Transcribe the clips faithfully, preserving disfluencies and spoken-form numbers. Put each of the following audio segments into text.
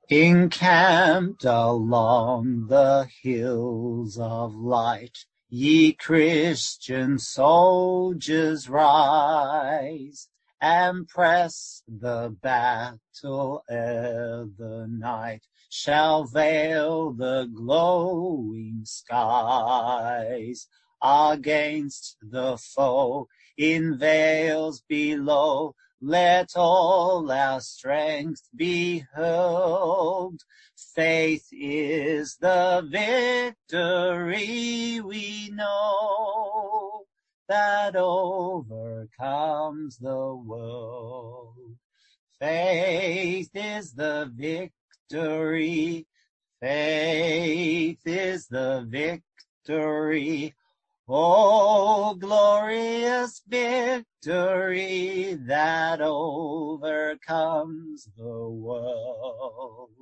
Encamped along the hills of light, ye Christian soldiers rise, and press the battle ere the night shall veil the glowing skies. Against the foe in vales below, let all our strength be hurled. Faith is the victory we know that overcomes the world. Faith is the victory. Faith is the victory. Oh, glorious victory that overcomes the world.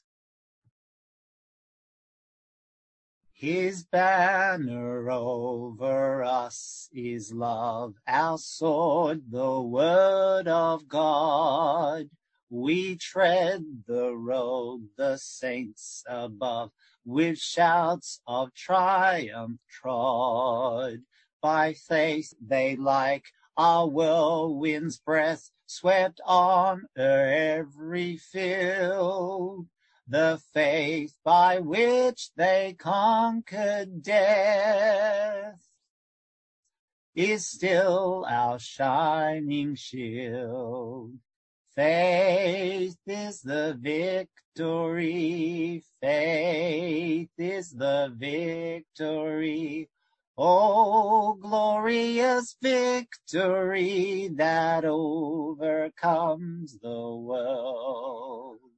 His banner over us is love, our sword, the word of God. We tread the road the saints above, with shouts of triumph trod. By faith they, like a whirlwind's breath, swept on every field. The faith by which they conquered death is still our shining shield. Faith is the victory. Faith is the victory. Oh, glorious victory that overcomes the world.